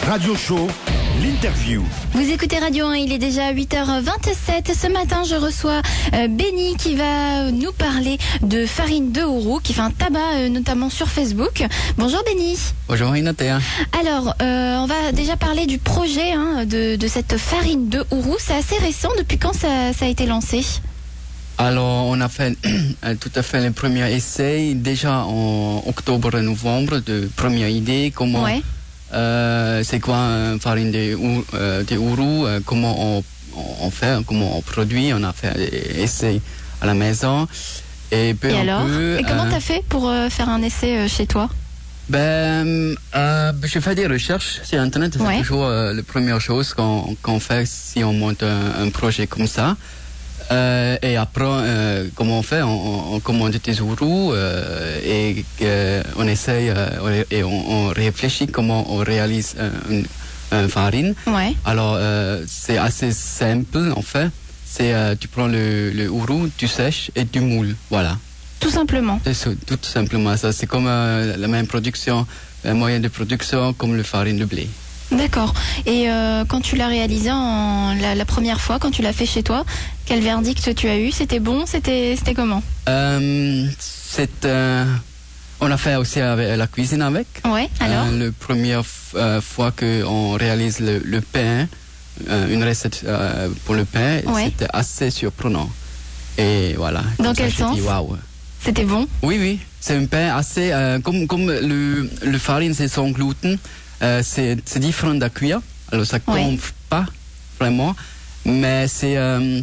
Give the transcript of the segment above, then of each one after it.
Radio Show, l'interview. Vous écoutez Radio 1, il est déjà 8h27. Ce matin, je reçois Benny qui va nous parler de farine de ourou, qui fait un tabac notamment sur Facebook. Bonjour Benny. Bonjour Inatea. Alors, on va déjà parler du projet de cette farine de ourou. C'est assez récent. Depuis quand ça a été lancé ? Alors, on a fait tout à fait le premier essai déjà en octobre-novembre, de première idée, comment... Ouais. C'est quoi une farine de ourou, comment on fait, comment on produit. On a fait des essais à la maison. Et peu en alors peu... Et comment t'as fait pour faire un essai chez toi ? Je fais des recherches sur Internet. C'est Ouais. toujours la première chose qu'on fait si on monte un projet comme ça. Et après, comment on fait? On commande des ourous et on essaye et on réfléchit comment on réalise une farine. Ouais. Alors, c'est assez simple en fait. Tu prends le ourou, tu sèches et tu moules. Voilà. Tout simplement. C'est tout simplement ça. C'est comme la même production, un moyen de production comme le farine de blé. D'accord. Et quand tu l'as réalisé la première fois, quand tu l'as fait chez toi, quel verdict tu as eu ? C'était bon ? C'était comment ? On a fait aussi la cuisine avec. Ouais, alors La première fois qu'on réalise le pain, une recette pour le pain, Ouais. c'était assez surprenant. Et voilà. Dans Comme ça, quel je sens ? dis, waouh. C'était bon ? Oui. C'est un pain assez... comme le farine, c'est sans gluten, c'est différent de cuire. Alors, ça ne Ouais. gonfle pas vraiment. Mais c'est un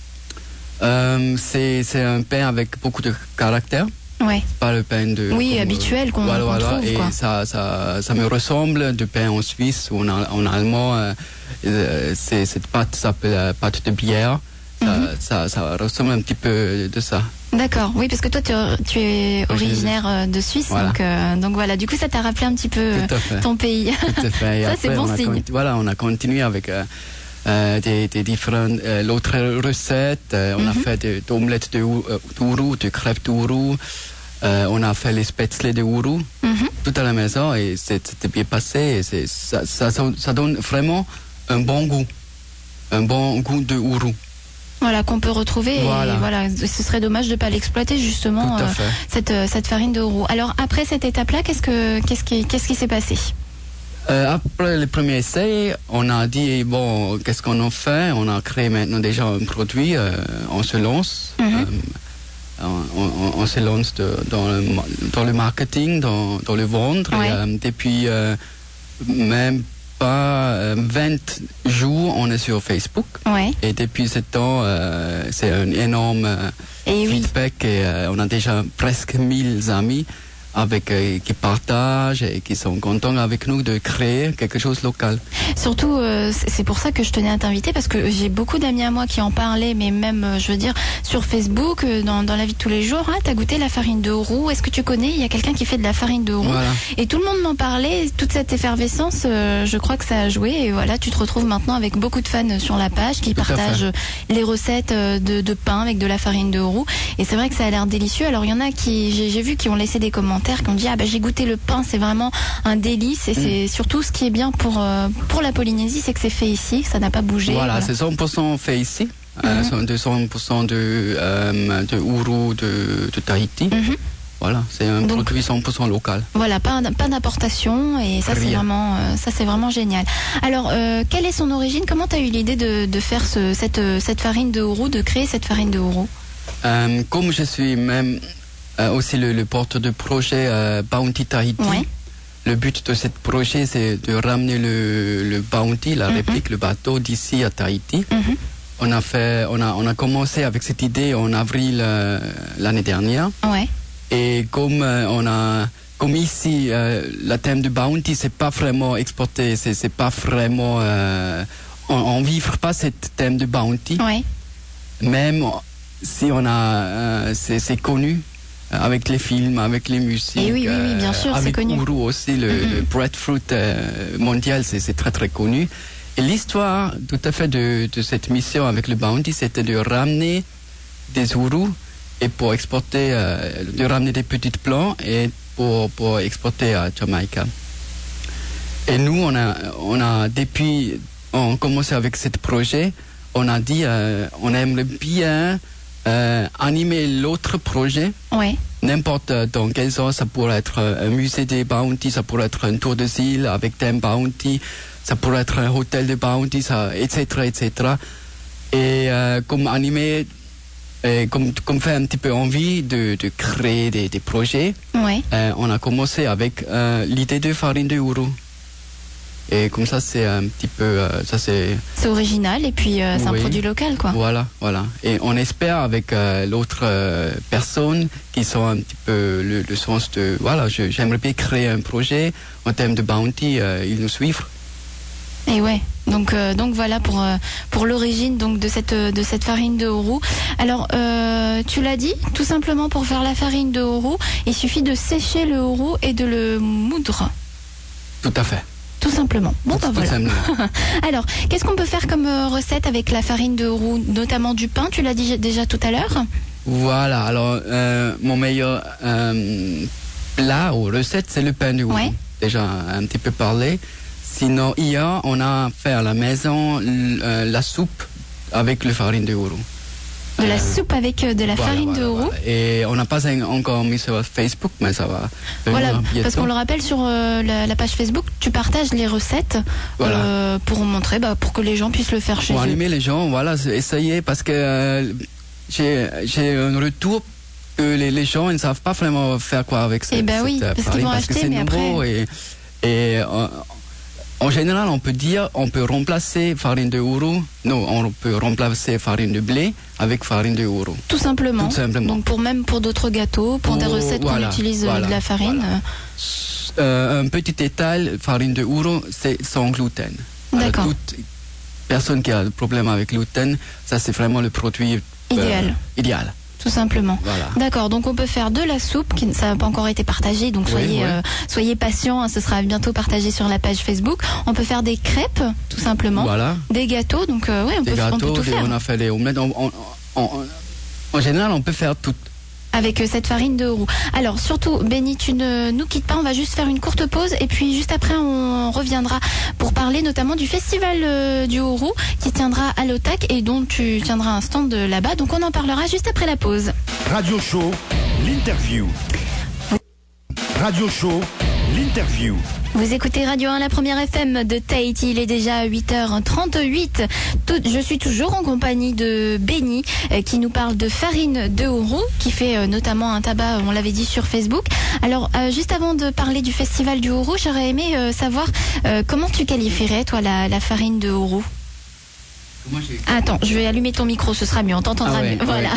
pain avec beaucoup de caractère. Ouais. Pas le pain de... Oui, habituel qu'on trouve, Et quoi. ça me ressemble du pain en Suisse ou en allemand. Cette pâte s'appelle pâte de bière. Ça ressemble un petit peu de ça. D'accord. Oui, parce que toi, tu es originaire de Suisse, Voilà. donc voilà. Du coup, ça t'a rappelé un petit peu Tout à fait. ton pays. Tout à fait. Et Ça, après, c'est bon signe. on a continué avec des différentes l'autre recettes. On a fait des omelettes d'ourou, de crêpes d'ourou. On a fait les spätzle de ourou, tout à la maison, et c'était bien passé. Et ça donne vraiment un bon goût de ourou. Voilà, qu'on peut retrouver. Voilà. Et voilà, ce serait dommage de ne pas l'exploiter, justement, Tout à fait. cette farine de ourou. Alors, après cette étape-là, qu'est-ce qui s'est passé ? Après le premier essai, on a dit, bon, qu'est-ce qu'on en fait? On a créé maintenant déjà un produit, on se lance. On se lance dans le marketing, dans le vendre. Ouais. Et, depuis même pas 20 jours, on est sur Facebook. Ouais. Et depuis ce temps, c'est un énorme Et oui. feedback. Et on a déjà presque 1000 amis qui partagent et qui sont contents avec nous de créer quelque chose de local. Surtout, c'est pour ça que je tenais à t'inviter, parce que j'ai beaucoup d'amis à moi qui en parlaient, mais même, je veux dire, sur Facebook, dans la vie de tous les jours. Ah, t'as goûté la farine de ourou ? Est-ce que tu connais ? Il y a quelqu'un qui fait de la farine de ourou. Voilà. Et tout le monde m'en parlait. Toute cette effervescence, je crois que ça a joué. Et voilà, tu te retrouves maintenant avec beaucoup de fans sur la page qui Tout à fait. partagent les recettes de pain avec de la farine de ourou. Et c'est vrai que ça a l'air délicieux. Alors, il y en a j'ai vu qui ont laissé des commentaires, qui ont dit j'ai goûté le pain, c'est vraiment un délice. Et c'est surtout ce qui est bien pour la Polynésie, c'est que c'est fait ici, que ça n'a pas bougé. Voilà, c'est 100% fait ici. 200% de ourou de Tahiti. Voilà, c'est un Donc, produit 100% local. Voilà, pas d'importation, et ça c'est vraiment génial. Alors, quelle est son origine ? Comment tu as eu l'idée de faire cette farine de ourou, de créer cette farine de ourou ? Comme je suis même aussi le porteur de projet Bounty Tahiti, Ouais. le but de ce projet, c'est de ramener le Bounty, la réplique, le bateau d'ici à Tahiti. On a commencé avec cette idée en avril l'année dernière. Ouais. Et comme comme ici, le thème du Bounty, c'est pas vraiment exporté, c'est pas vraiment, on vivre pas ce thème du Bounty. Ouais. Même si c'est connu avec les films, avec les musiques. Et oui, bien sûr, c'est connu. Avec Ourou aussi, le breadfruit mondial, c'est très très connu. Et l'histoire tout à fait de cette mission avec le Bounty, c'était de ramener des ourous et pour exporter, de ramener des petites plants et pour exporter à Jamaïque. Et nous, depuis, on commençait avec ce projet, on a dit, on aimerait bien animer l'autre projet. Oui. N'importe dans quel sens, ça pourrait être un musée des Bounty, ça pourrait être un tour de île avec thème Bounty, ça pourrait être un hôtel de Bounty, etc., etc. Et comme animer, comme fait un petit peu envie de créer des projets, oui. On a commencé avec l'idée de farine de Uru. Et comme ça, c'est un petit peu... c'est original et puis c'est un produit local, quoi. Voilà. Et on espère avec l'autre personne qui sont un petit peu le sens de... Voilà, j'aimerais bien créer un projet en termes de bounty, ils nous suivent. Et ouais, donc voilà pour l'origine donc de cette farine de Uru. Alors, tu l'as dit, tout simplement pour faire la farine de Uru, il suffit de sécher le Uru et de le moudre. Tout à fait. Tout simplement. Bon, bah voilà. Alors, qu'est-ce qu'on peut faire comme recette avec la farine de Uru, notamment du pain? Tu l'as dit déjà tout à l'heure. Voilà. Alors, mon meilleur plat ou recette, c'est le pain de Uru. Ouais. Déjà un petit peu parlé. Sinon, hier, on a fait à la maison la soupe avec la farine de Uru. De la soupe avec de la farine de Uru. Voilà. Et on n'a pas encore mis sur Facebook, mais ça va. Voilà, parce qu'on le rappelle sur la page Facebook, tu partages les recettes pour montrer, pour que les gens puissent le faire chez eux. Pour animer les gens, voilà, essayer, parce que j'ai un retour que les gens ils ne savent pas vraiment faire quoi avec cette farine. Oui, parce qu'ils vont acheter, mais nouveau après... En général, on peut remplacer farine de Uru. Non, on peut remplacer farine de blé avec farine de Uru. Tout simplement. Donc pour d'autres gâteaux, pour des recettes qu'on utilise de la farine. Voilà. Un petit détail, farine de Uru, c'est sans gluten. D'accord. Toute personne qui a un problème avec gluten, ça c'est vraiment le produit idéal. Tout simplement. Voilà. D'accord, donc on peut faire de la soupe, ça n'a pas encore été partagé, donc soyez patients, ce sera bientôt partagé sur la page Facebook. On peut faire des crêpes, tout simplement. Voilà. Des gâteaux, donc on peut tout faire. On a fait les omelettes. En général, on peut faire tout. Avec cette farine de Uru. Alors surtout, Benny, tu ne nous quittes pas, on va juste faire une courte pause et puis juste après on reviendra pour parler notamment du festival du Uru qui tiendra à l'Otac et dont tu tiendras un stand là-bas. Donc on en parlera juste après la pause. Radio Show, l'interview. Radio Show, l'interview. Vous écoutez Radio 1, la première FM de Tahiti, il est déjà 8h38. Je suis toujours en compagnie de Benny qui nous parle de farine de Uru, qui fait notamment un tabac, on l'avait dit sur Facebook. Alors, juste avant de parler du festival du Uru, j'aurais aimé savoir comment tu qualifierais, toi, la farine de Uru. Attends, je vais allumer ton micro, ce sera mieux, on t'entendra mieux. Voilà.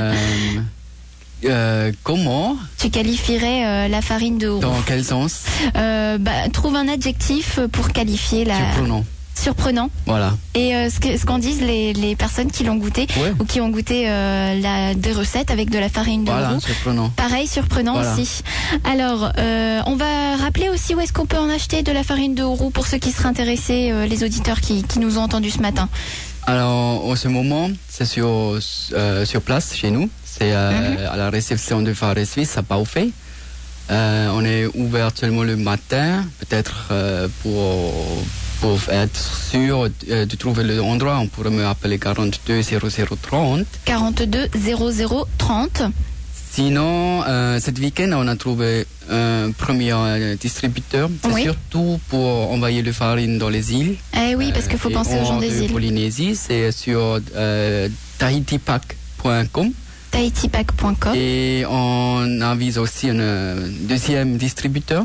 Comment tu qualifierais la farine de Uru? Dans quel sens? Trouve un adjectif pour qualifier la... Surprenant. Voilà. Et ce qu'en disent les personnes qui l'ont goûté ou qui ont goûté des recettes avec de la farine de Uru. Surprenant. Pareil, surprenant aussi. Alors, on va rappeler aussi où est-ce qu'on peut en acheter de la farine de Uru pour ceux qui seraient intéressés, les auditeurs qui nous ont entendus ce matin. Alors, en ce moment, c'est sur place chez nous. C'est à la réception de Phare Suisse à Baufey. On est ouvert seulement le matin, peut-être pour être sûr de trouver l'endroit. On pourrait me appeler 42 0030. 42 0030. Sinon, cet week-end, on a trouvé un premier distributeur. C'est surtout pour envoyer le farine dans les îles. Eh oui, parce qu'il faut penser aux gens des îles. Polynésie, c'est sur tahitipack.com. tahitipack.com. Et on avise aussi un deuxième distributeur.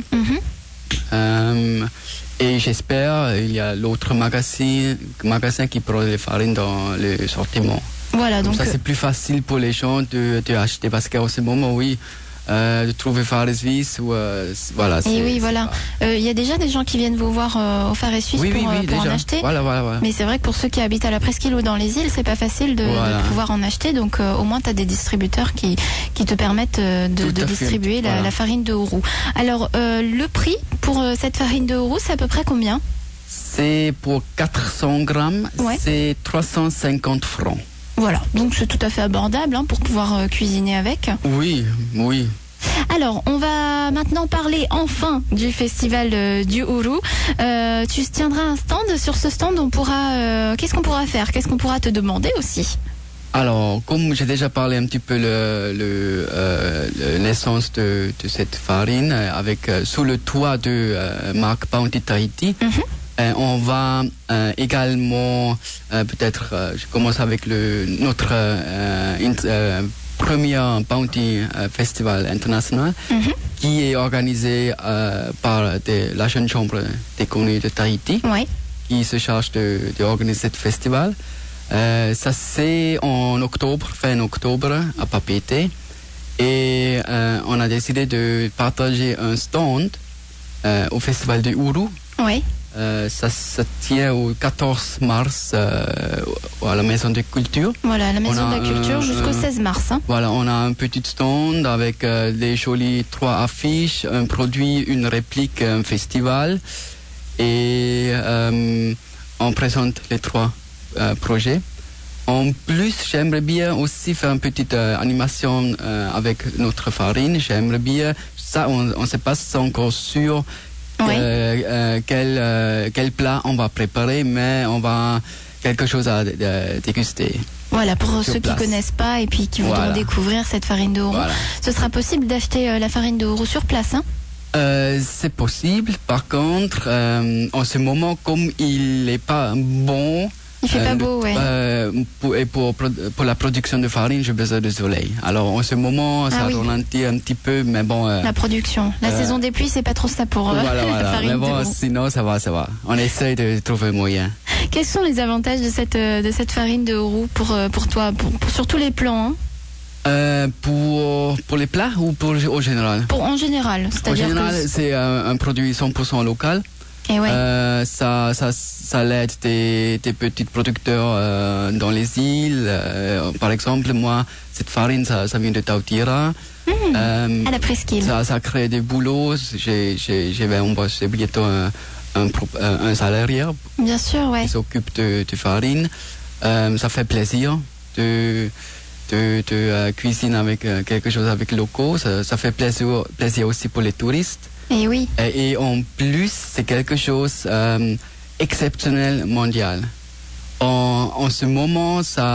Et j'espère il y a l'autre magasin qui produit les farines dans le sortiment. Voilà, donc ça c'est plus facile pour les gens de acheter parce qu'en ce moment de trouver Phare Suisse ou voilà. Et oui, voilà. Il y a déjà des gens qui viennent vous voir au Phare Suisse pour en acheter. Voilà. Mais c'est vrai que pour ceux qui habitent à la Presqu'île ou dans les îles, c'est pas facile de pouvoir en acheter. Donc au moins tu as des distributeurs qui te permettent de distribuer la farine de Uru. Alors le prix pour cette farine de Uru, c'est à peu près combien? C'est pour 400 grammes, c'est 350 francs. Voilà, donc c'est tout à fait abordable pour pouvoir cuisiner avec. Oui. Alors, on va maintenant parler enfin du festival du Ourou. Tu tiendras un stand. Sur ce stand, on pourra, qu'est-ce qu'on pourra faire? Qu'est-ce qu'on pourra te demander aussi? Alors, comme j'ai déjà parlé un petit peu l'essence de cette farine, avec sous le toit de marque Bounty Tahiti, on va également peut-être, je commence avec notre premier Bounty Festival international, qui est organisé par la Jeune Chambre des Connus de Tahiti, qui se charge d'organiser ce festival. Ça c'est en octobre, fin octobre, à Papeete. Et on a décidé de partager un stand au Festival du Ourou. Oui. Ça tient au 14 mars à la Maison de Culture. Voilà, la Maison de la Culture jusqu'au 16 mars. Hein. Voilà, on a un petit stand avec des jolies 3 affiches, un produit, une réplique, un festival. Et on présente les 3 projets. En plus, j'aimerais bien aussi faire une petite animation avec notre farine. J'aimerais bien, ça on ne sait pas encore sûr quel plat on va préparer, mais on va quelque chose à déguster. Voilà, pour ceux qui ne connaissent pas et puis qui voudront découvrir cette farine de Ourou. Voilà. Ce sera possible d'acheter la farine de Ourou sur place, hein? C'est possible. Par contre, en ce moment, comme il n'est pas bon, il fait pas beau, pour la production de farine, j'ai besoin de soleil. Alors en ce moment, ça ralentit un petit peu, mais bon. La production, la saison des pluies, c'est pas trop ça pour la farine. Mais bon, sinon ça va. On essaye de trouver un moyen. Quels sont les avantages de cette farine de Ourou pour toi, sur tous les plans, hein? Pour les plats ou au général? En général, c'est-à-dire c'est un produit 100% local. Et ça l'aide des petits producteurs dans les îles. Par exemple, moi, cette farine, ça vient de Tautira. À la presqu'île. Ça crée des boulots. Je vais embaucher bientôt un salarié. Bien sûr, qui s'occupe de farine. Ça fait plaisir de cuisiner avec quelque chose avec locaux. Ça fait plaisir aussi pour les touristes. Et oui. Et en plus, c'est quelque chose exceptionnel mondial. En ce moment,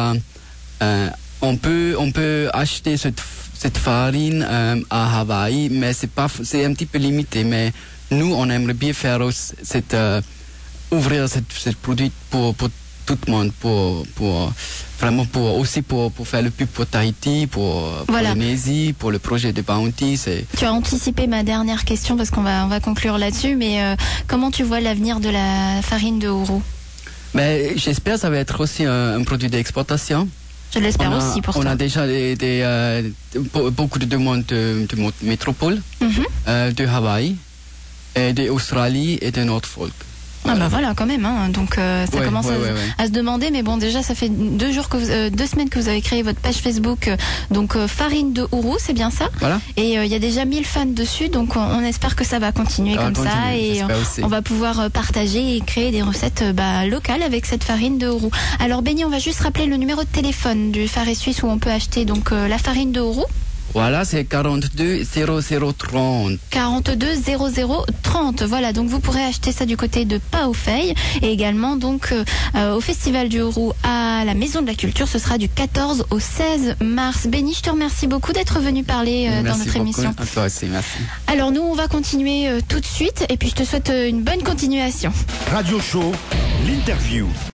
on peut acheter cette farine à Hawaï, mais c'est un petit peu limité. Mais nous, on aimerait bien faire ouvrir ce produit pour tout le monde, vraiment pour faire le pub pour Tahiti, pour Polynésie, pour le projet de Bounty. Tu as anticipé ma dernière question parce qu'on va conclure là-dessus, mais comment tu vois l'avenir de la farine de Ourou? J'espère que ça va être aussi un produit d'exportation. Je l'espère aussi pour toi. On a déjà beaucoup de demandes de métropole, de Hawaï, d'Australie et de Norfolk. Voilà quand même, hein. Donc ça commence à se demander, mais bon, déjà ça fait 2 semaines que vous avez créé votre page Facebook, donc farine de Ourou, c'est bien ça? Voilà. Et il y a déjà 1000 fans dessus, donc on espère que ça va continuer ça et on va pouvoir partager et créer des recettes locales avec cette farine de Ourou. Alors Benny, on va juste rappeler le numéro de téléphone du Phare Suisse où on peut acheter donc la farine de Ourou. Voilà, c'est 42 0030. 42 0030. Voilà, donc vous pourrez acheter ça du côté de Paofei et également donc au Festival du Ourou à la Maison de la Culture. Ce sera du 14 au 16 mars. Benny, je te remercie beaucoup d'être venu parler dans notre émission. À toi aussi, merci. Alors nous, on va continuer tout de suite et puis je te souhaite une bonne continuation. Radio Show, l'interview.